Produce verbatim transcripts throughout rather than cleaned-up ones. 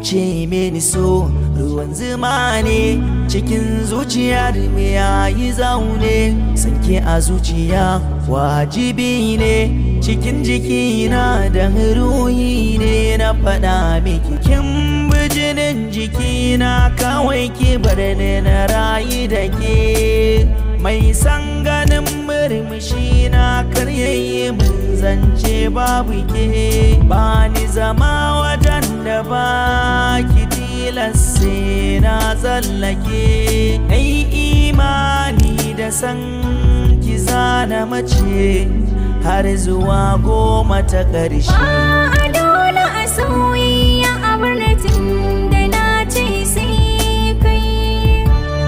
ce mini so ruwan zuma ne cikin zuciyar me yayi zaune, sanke a zuciya wajibi ne cikin jikina da ruhi ne na faɗa miki kin bijinin jikina kawai ki bar ni na rayu da ke. Mai san ganin murmushi na karyayi mun zance babu ke, ba ni zama wajen da ba ki tilas sai na tsallake. Ai imani da san ki zana mace har zuwa goma ta ƙarshe. Ba a dole a soyayya a birnin da na ce sai kai.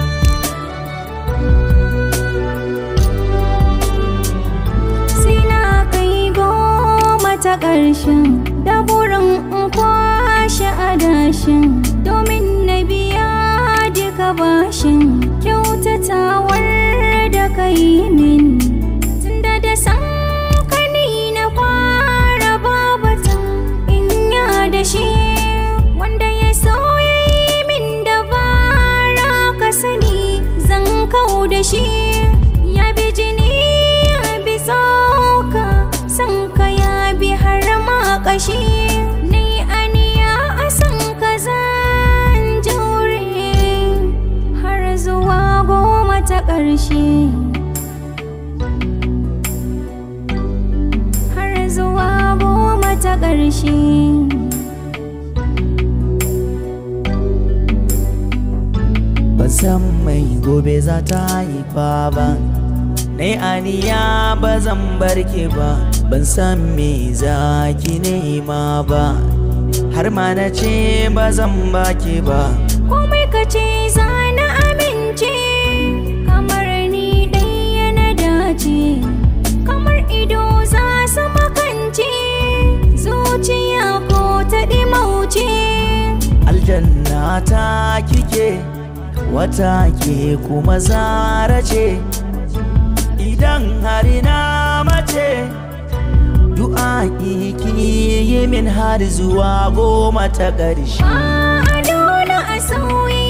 Sai na kai goma ta ƙarshen da burin in kwashe adashin, domin na biya duka bashin kyautatawar da ka yi min. Tunda da san shi wanda ya so ya yi min dabara ka sani zan kau da shi. Ya bi jini ya bi tsoka san ka ya bi har ma kashi, ni aniya a san ka zan jure har zuwa goma ta ƙarshe. Har zuwa goma ta ƙarshe. Ban san mai gobe za ta haifa ba, nai aniya ba zan barke ba. Ban san me za ki nema ba, har ma na ce ba zan baki ba. Komai ka ce za na amince, kamar ni ɗaya na dace, kamar ido za su makance, zuciya ko ta ɗimauce. Aljanna ta kike wata ke kuma zara ce, idan har na mace du'a ki yi min har zuwa goma ta ƙarshe. Ba a dole a sauyi